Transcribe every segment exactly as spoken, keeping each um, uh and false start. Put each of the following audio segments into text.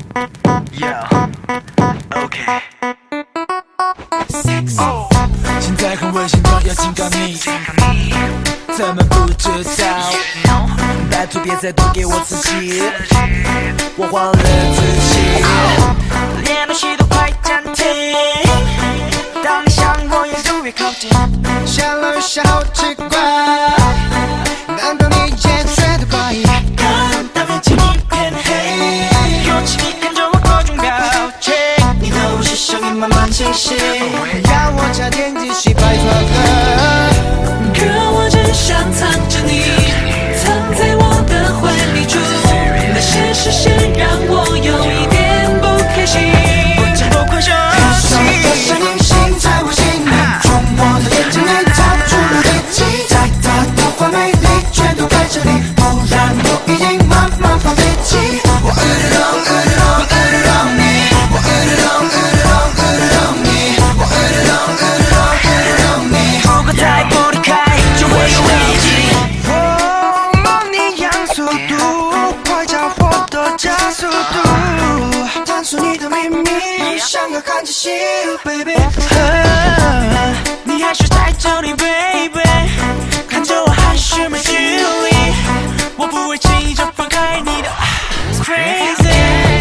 Yeah, OK。哦，现在很危险的，要警告你，怎么不知道？拜托别再多给我刺激，我忘了自己。连呼吸都快暂停，当你向我越走越靠近， 想了一下好奇怪，难道你也觉得怪异？ 看到眼睛一片黑，勇气你看着我各种表情，你的呼吸声音慢慢清晰， 要我加点继续拜托了。 可我只想藏着你，藏在我的怀里住，那些视线让我有一点不开心。 不知不快休息， 的声音心在我心里，从我的眼睛里逃出了危机，再大的完美丽全都在这里，不然我已经慢慢放飞机。我 all alone all alone all alone 你，我 all alone all alone all alone 你，我 all alone all alone all alone 你。 如果再不离开，就会有危机。 我梦你样速度，快叫我的加速度，探索你的秘密，想要看仔细 ，baby。 你还是在这里 ，baby， 看着我还是没距离，我不会轻易就放开你的 ，crazy。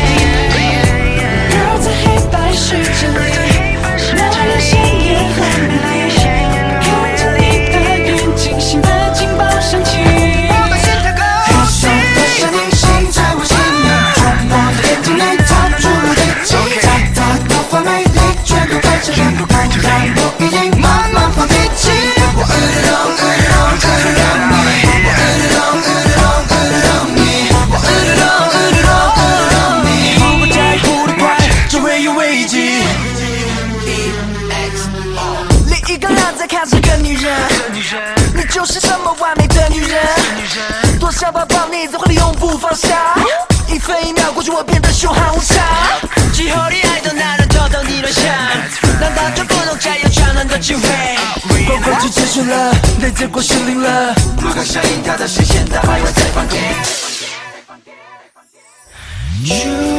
绕在黑白世界里，那人心也很美丽，看着你的眼睛，心的警报响起。 我的心跳高兴，的声音心在我心里，从我的眼睛里逃出了危机，再大的完美丽全都在这里，不然我已经慢慢放飞机。我 all alone all alone all alone 你，我 all alone all alone all alone 你，我 all alone all alone all alone 你。 如果再不离开，就会有危机。另一个人在看这个女人，你就是这么完美的女人，多想抱抱你，在怀里永不放下。一分一秒过去，我变得凶悍无常。今后你爱的男人偷偷你乱想，难道就不能再有转轮的机会？光辉就结束了，泪结果失灵了。 如果上映他的视线，他还会再放电。 就